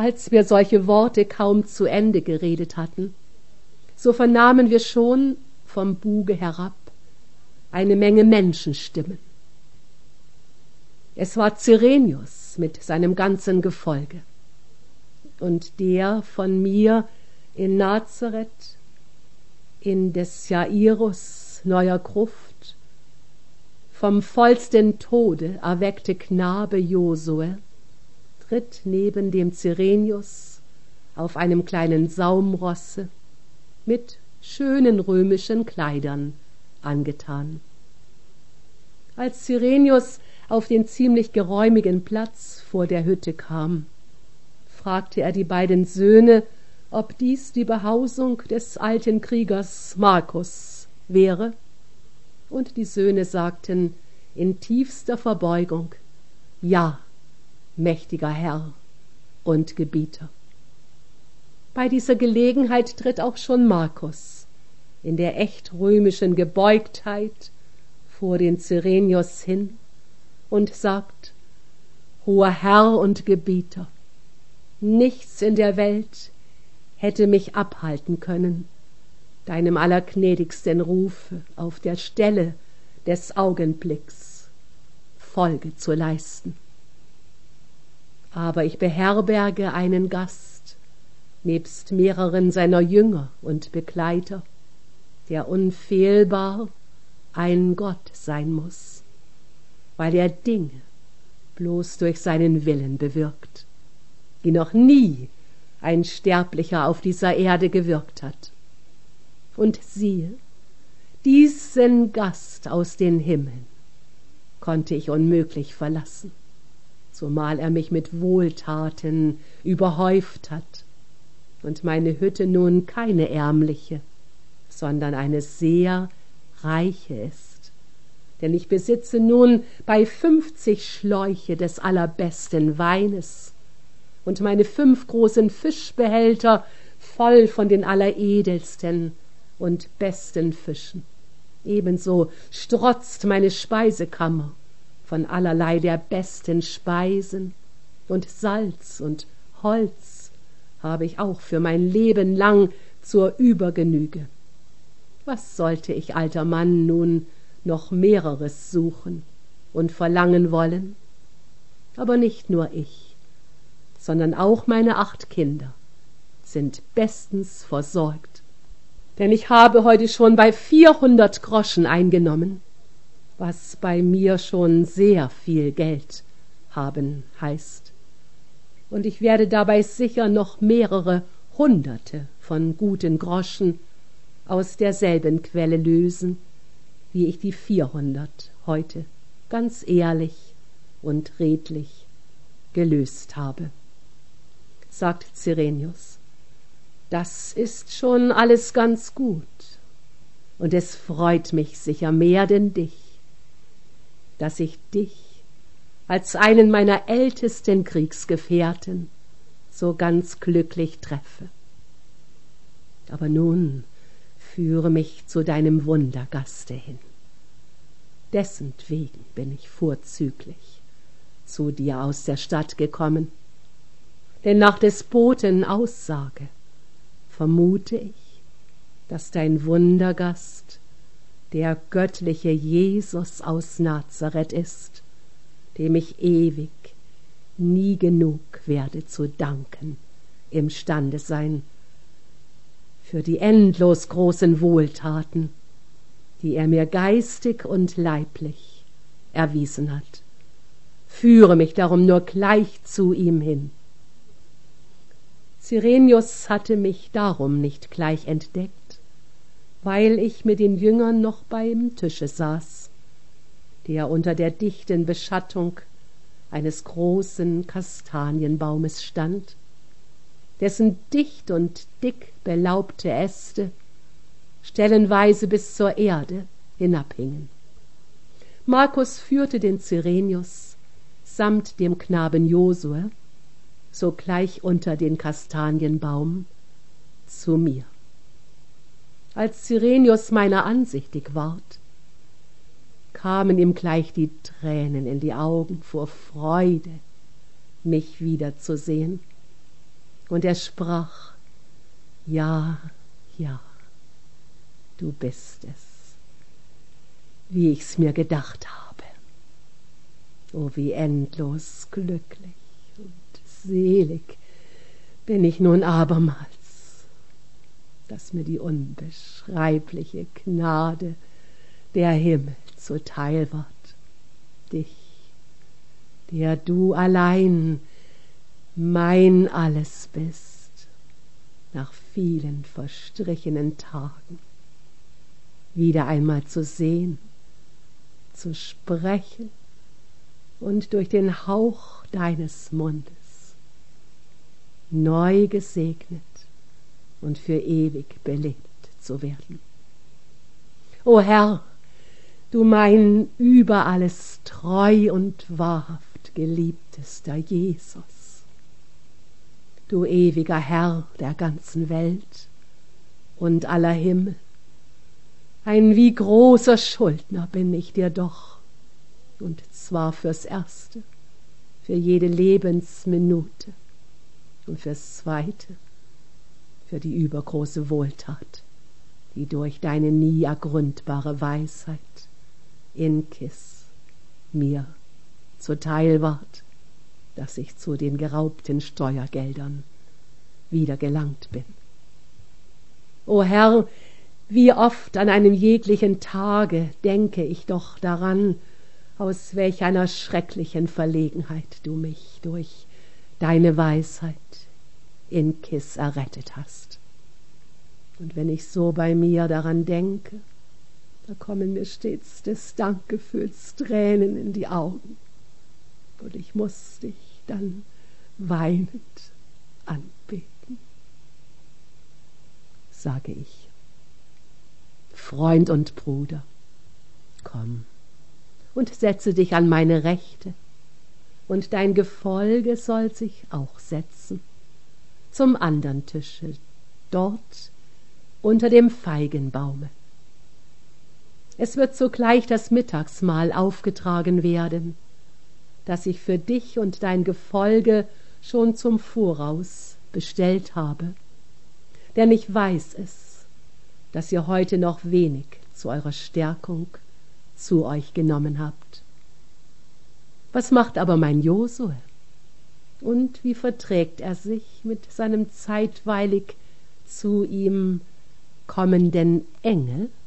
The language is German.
Als wir solche Worte kaum zu Ende geredet hatten, so vernahmen wir schon vom Buge herab eine Menge Menschenstimmen. Es war Cyrenius mit seinem ganzen Gefolge, und der von mir in Nazareth, in des Jairus neuer Gruft, vom vollsten Tode erweckte Knabe Josue tritt neben dem Cyrenius auf einem kleinen Saumrosse mit schönen römischen Kleidern angetan. Als Cyrenius auf den ziemlich geräumigen Platz vor der Hütte kam, fragte er die beiden Söhne, ob dies die Behausung des alten Kriegers Marcus wäre, und die Söhne sagten in tiefster Verbeugung: Ja, mächtiger Herr und Gebieter. Bei dieser Gelegenheit tritt auch schon Marcus in der echt römischen Gebeugtheit vor den Cyrenius hin und sagt: Hoher Herr und Gebieter, nichts in der Welt hätte mich abhalten können, deinem allergnädigsten Rufe auf der Stelle des Augenblicks Folge zu leisten. Aber ich beherberge einen Gast nebst mehreren seiner Jünger und Begleiter, der unfehlbar ein Gott sein muß, weil er Dinge bloß durch seinen Willen bewirkt, die noch nie ein Sterblicher auf dieser Erde gewirkt hat. Und siehe, diesen Gast aus den Himmeln konnte ich unmöglich verlassen, zumal er mich mit Wohltaten überhäuft hat und meine Hütte nun keine ärmliche, sondern eine sehr reiche ist. Denn ich besitze nun bei 50 Schläuche des allerbesten Weines und meine 5 großen Fischbehälter voll von den alleredelsten und besten Fischen. Ebenso strotzt meine Speisekammer von allerlei der besten Speisen, und Salz und Holz habe ich auch für mein Leben lang zur Übergenüge. Was sollte ich, alter Mann, nun noch mehreres suchen und verlangen wollen? Aber nicht nur ich, sondern auch meine 8 Kinder sind bestens versorgt. Denn ich habe heute schon bei 400 Groschen eingenommen, was bei mir schon sehr viel Geld haben heißt. Und ich werde dabei sicher noch mehrere Hunderte von guten Groschen aus derselben Quelle lösen, wie ich die 400 heute ganz ehrlich und redlich gelöst habe. Sagt Cyrenius: Das ist schon alles ganz gut, und es freut mich sicher mehr denn dich, dass ich dich als einen meiner ältesten Kriegsgefährten so ganz glücklich treffe. Aber nun führe mich zu deinem Wundergaste hin. Dessentwegen bin ich vorzüglich zu dir aus der Stadt gekommen, denn nach des Boten Aussage vermute ich, dass dein Wundergast der göttliche Jesus aus Nazareth ist, dem ich ewig nie genug werde zu danken imstande sein für die endlos großen Wohltaten, die er mir geistig und leiblich erwiesen hat. Führe mich darum nur gleich zu ihm hin. Cyrenius hatte mich darum nicht gleich entdeckt, weil ich mit den Jüngern noch beim Tische saß, der unter der dichten Beschattung eines großen Kastanienbaumes stand, dessen dicht und dick belaubte Äste stellenweise bis zur Erde hinabhingen. Marcus führte den Cyrenius samt dem Knaben Josue sogleich unter den Kastanienbaum zu mir. Als Cyrenius meiner ansichtig ward, kamen ihm gleich die Tränen in die Augen vor Freude, mich wiederzusehen. Und er sprach: Ja, ja, du bist es, wie ich's mir gedacht habe. O, wie endlos glücklich und selig bin ich nun abermals, dass mir die unbeschreibliche Gnade der Himmel zuteil ward, dich, der du allein mein Alles bist, nach vielen verstrichenen Tagen wieder einmal zu sehen, zu sprechen und durch den Hauch deines Mundes neu gesegnet und für ewig belebt zu werden. O Herr, du mein über alles treu und wahrhaft geliebtester Jesus, du ewiger Herr der ganzen Welt und aller Himmel, ein wie großer Schuldner bin ich dir doch, und zwar fürs Erste, für jede Lebensminute und fürs Zweite, für die übergroße Wohltat, die durch deine nie ergründbare Weisheit in Kis mir zuteil ward, dass ich zu den geraubten Steuergeldern wieder gelangt bin. O Herr, wie oft an einem jeglichen Tage denke ich doch daran, aus welch einer schrecklichen Verlegenheit du mich durch deine Weisheit in Kis errettet hast. Und wenn ich so bei mir daran denke, da kommen mir stets des Dankgefühls Tränen in die Augen, und ich muß dich dann weinend anbeten. Sage ich: Freund und Bruder, komm und setze dich an meine Rechte, und dein Gefolge soll sich auch setzen, zum andern Tische, dort unter dem Feigenbaume. Es wird sogleich das Mittagsmahl aufgetragen werden, das ich für dich und dein Gefolge schon zum Voraus bestellt habe, denn ich weiß es, dass ihr heute noch wenig zu eurer Stärkung zu euch genommen habt. Was macht aber mein Josue? Und wie verträgt er sich mit seinem zeitweilig zu ihm kommenden Engel?